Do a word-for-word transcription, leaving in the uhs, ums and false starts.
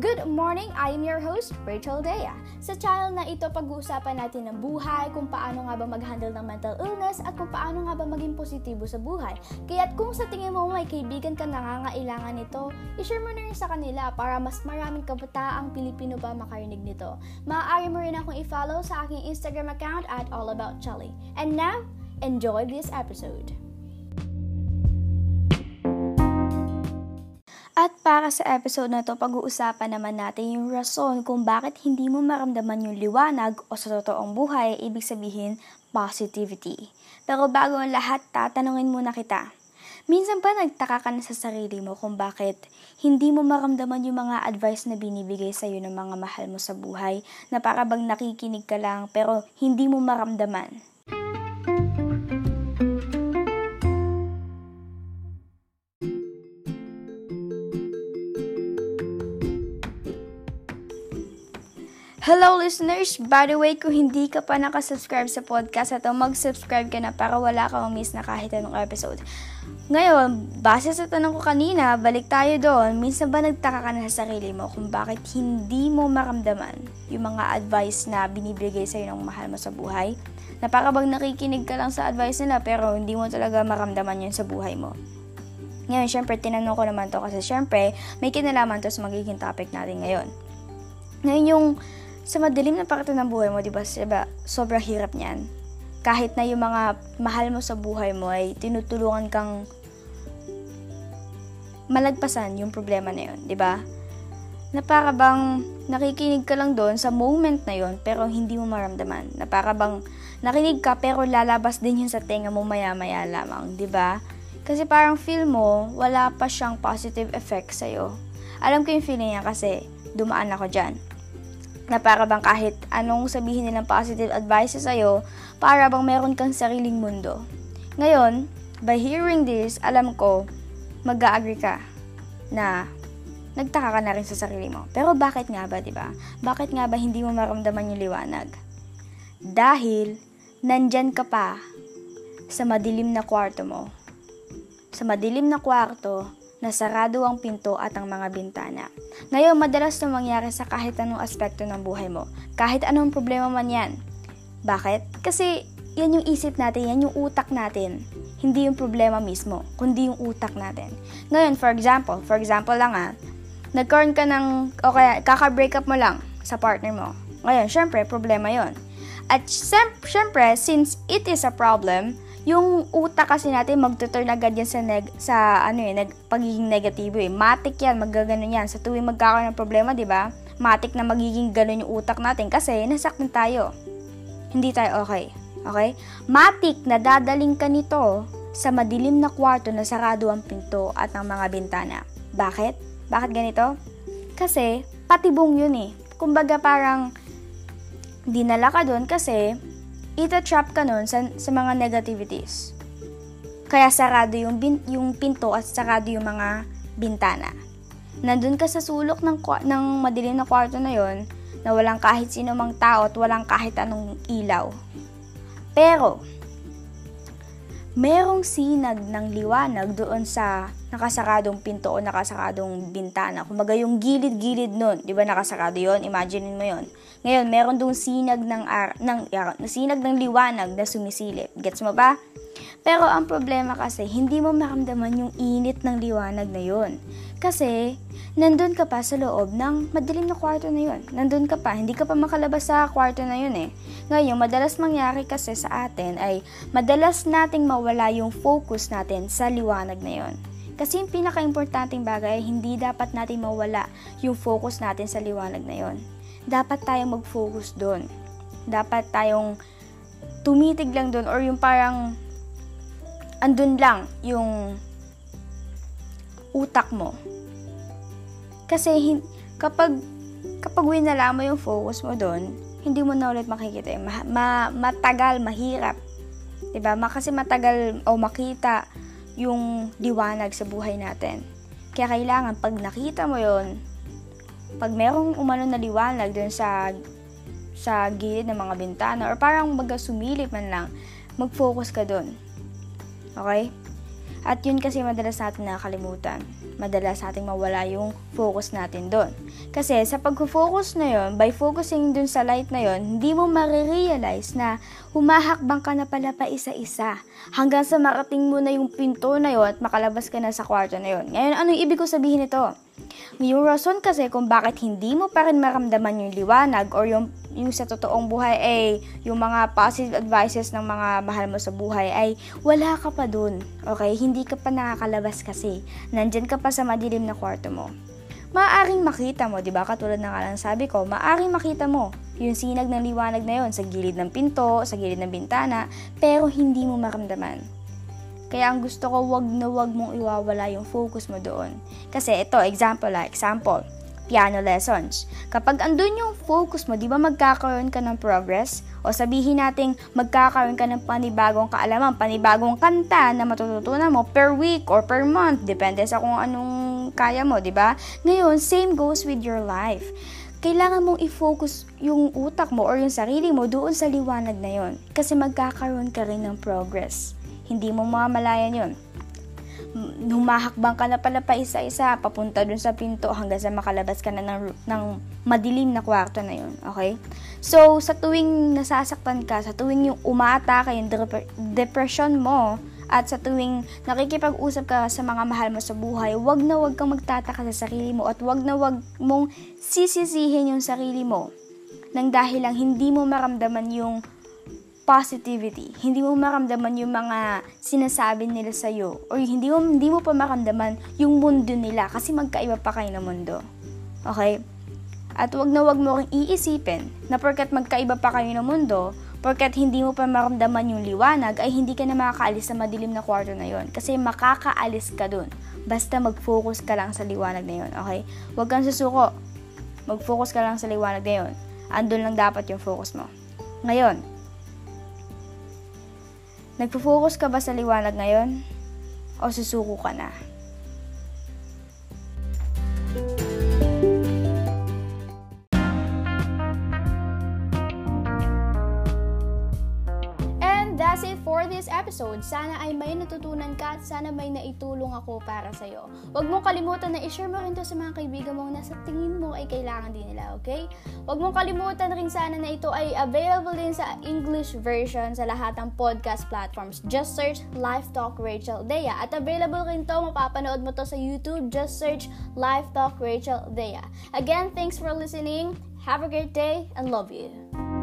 Good morning! I am your host, Rachel Dea. Sa channel na ito, pag-uusapan natin ng buhay, kung paano nga ba mag-handle ng mental illness at kung paano nga ba maging positibo sa buhay. Kaya't kung sa tingin mo may kaibigan ka nangangailangan nito, i-share mo na rin sa kanila para mas maraming kabataang Pilipino pa makarinig nito. Maaari mo rin akong i-follow sa aking Instagram account at allaboutchelly. And now, enjoy this episode! At para sa episode na to, pag-uusapan naman natin yung rason kung bakit hindi mo maramdaman yung liwanag o sa totoong buhay, ibig sabihin, positivity. Pero bago ang lahat, tatanungin muna kita. Minsan ba nagtaka ka na sa sarili mo kung bakit hindi mo maramdaman yung mga advice na binibigay sa'yo ng mga mahal mo sa buhay, na para bang nakikinig ka lang pero hindi mo maramdaman? Hello listeners! By the way, kung hindi ka pa nakasubscribe sa podcast ito, mag-subscribe ka na para wala kang miss na kahit anong episode. Ngayon, base sa tanong ko kanina, balik tayo doon. Minsan ba nagtaka ka na sa sarili mo kung bakit hindi mo maramdaman yung mga advice na binibigay sa'yo ng mahal mo sa buhay? Na para bang nakikinig ka lang sa advice nila pero hindi mo talaga maramdaman yun sa buhay mo. Ngayon, syempre, tinanong ko naman to kasi syempre, may kinalaman to sa magiging topic natin ngayon. Ngayon yung sa madilim na parte ng buhay mo, di ba, diba, sobrang hirap niyan. Kahit na yung mga mahal mo sa buhay mo ay tinutulungan kang malagpasan yung problema na yun, di ba? Na para bang nakikinig ka lang doon sa moment na yun, pero hindi mo maramdaman. Na para bang nakinig ka, pero lalabas din yun sa tenga mo maya-maya lamang, di ba? Kasi parang feel mo, wala pa siyang positive effect sa'yo. Alam ko yung feeling niya kasi dumaan ako dyan. Na para bang kahit anong sabihin nilang positive advice sa'yo, para bang meron kang sariling mundo. Ngayon, by hearing this, alam ko, mag-a-agree ka na nagtaka ka na rin sa sarili mo. Pero bakit nga ba, diba? Bakit nga ba hindi mo maramdaman yung liwanag? Dahil, nandyan ka pa sa madilim na kwarto mo. Sa madilim na kwarto, na sarado ang pinto at ang mga bintana. Ngayon, madalas na mangyari sa kahit anong aspekto ng buhay mo. Kahit anong problema man yan. Bakit? Kasi yan yung isip natin, yan yung utak natin. Hindi yung problema mismo, kundi yung utak natin. Ngayon, for example, for example lang ah, nagkaroon ka ng, o kaya kaka-break up mo lang sa partner mo. Ngayon, syempre, problema yon. At syempre, since it is a problem, yung utak kasi natin magtuturn agad yan sa, neg- sa ano eh, neg- pagiging negatibo eh. Matik yan, magaganon yan. Sa tuwing magkakaroon ng problema, di ba? Matik na magiging ganon yung utak natin kasi nasaktan tayo. Hindi tayo okay. Okay? Matik na dadaling ka nito sa madilim na kwarto na sarado ang pinto at ang mga bintana. Bakit? Bakit ganito? Kasi patibong yun eh. Kumbaga parang dinala ka dun kasi ita-trap ka nun sa, sa mga negativities. Kaya sarado yung, bin, yung pinto at sarado yung mga bintana. Nandun ka sa sulok ng, ng madilim na kwarto na yon na walang kahit sino mang tao at walang kahit anong ilaw. Pero, merong sinag ng liwanag doon sa nakasaradong pinto o nakasaradong bintana. Kumbaga yung gilid-gilid nun, di ba nakasarado yon? Imagine mo yon. Ngayon, meron doon sinag ng, ar- ng, uh, sinag ng liwanag na sumisilip. Gets mo ba? Pero ang problema kasi, hindi mo maramdaman yung init ng liwanag na yon. Kasi, nandun ka pa sa loob ng madilim na kwarto na yon. Nandun ka pa, hindi ka pa makalabas sa kwarto na yun eh. Ngayon, madalas mangyari kasi sa atin ay madalas nating mawala yung focus natin sa liwanag na yon. Kasi yung pinaka-importanting bagay ay hindi dapat natin mawala yung focus natin sa liwanag na yon. Dapat tayong mag-focus doon. Dapat tayong tumitig lang doon or yung parang andun lang yung utak mo. Kasi kapag kapag winala mo yung focus mo doon, hindi mo na ulit makikita. Ma- ma- matagal, mahirap. Diba? Kasi matagal o makita yung liwanag sa buhay natin. Kaya kailangan pag nakita mo yon, pag merong umano na liwanag doon sa sa gilid ng mga bintana or parang baga sumilip man lang, mag-focus ka doon. Okay? At yun kasi madalas natin nakakalimutan. Madalas nating mawala yung focus natin doon. Kasi sa pag-focus na yun, by focusing dun sa light na yun, hindi mo marirealize na humahakbang ka na pala pa isa-isa. Hanggang sa marating mo na yung pinto na yun at makalabas ka na sa kwarto na yun. Ngayon, anong ibig ko sabihin nito? Yung rason kasi kung bakit hindi mo pa rin maramdaman yung liwanag or yung, yung sa totoong buhay ay yung mga positive advices ng mga mahal mo sa buhay ay wala ka pa dun. Okay? Hindi ka pa nakakalabas kasi. Nandyan ka pa sa madilim na kwarto mo. Maaaring makita mo, di ba? Katulad ng alang sabi ko, maaaring makita mo yung sinag ng liwanag na yon sa gilid ng pinto, sa gilid ng bintana, pero hindi mo maramdaman. Kaya ang gusto ko, wag na wag mong iwawala yung focus mo doon. Kasi ito, example lah, example, piano lessons. Kapag andun yung focus mo, di ba magkakaroon ka ng progress? O sabihin natin, magkakaroon ka ng panibagong kaalaman, panibagong kanta na matututunan mo per week or per month. Depende sa kung anong kaya mo, di ba? Ngayon, same goes with your life. Kailangan mong i-focus yung utak mo or yung sarili mo doon sa liwanag na yon. Kasi magkakaroon ka rin ng progress. Hindi mo mamalayan yun. Humahakbang ka na pala pa isa-isa, papunta dun sa pinto hanggang sa makalabas ka na ng, ng madilim na kwarto na yun. Okay? So, sa tuwing nasasaktan ka, sa tuwing yung umaatake yung dep- depression mo, at sa tuwing nakikipag-usap ka sa mga mahal mo sa buhay, wag na wag kang magtataka sa sarili mo at wag na wag mong sisisihin yung sarili mo nang dahil lang hindi mo maramdaman yung positivity. Hindi mo maramdaman yung mga sinasabi nila sa'yo or hindi mo, hindi mo pa maramdaman yung mundo nila kasi magkaiba pa kayo ng mundo. Okay? At wag na wag mo ring iisipin na porkat magkaiba pa kayo ng mundo, porkat hindi mo pa maramdaman yung liwanag, ay hindi ka na makakaalis sa madilim na kwarto na yon. Kasi makakaalis ka dun. Basta mag-focus ka lang sa liwanag na yon. Okay? Wag kang susuko. Mag-focus ka lang sa liwanag na yon. Andun lang dapat yung focus mo. Ngayon, nagpo-focus ka ba sa liwanag ngayon? O susuko ka na? That's it for this episode. Sana ay may natutunan ka at sana may naitulong ako para sa'yo. Huwag mong kalimutan na i-share mo rin to sa mga kaibigan mo na sa tingin mo ay kailangan din nila, okay? Huwag mong kalimutan rin sana na ito ay available din sa English version sa lahat ng podcast platforms. Just search Life Talk Rachel Dea. At available rin to, mapapanood mo to sa YouTube. Just search Life Talk Rachel Dea. Again, thanks for listening. Have a great day and love you.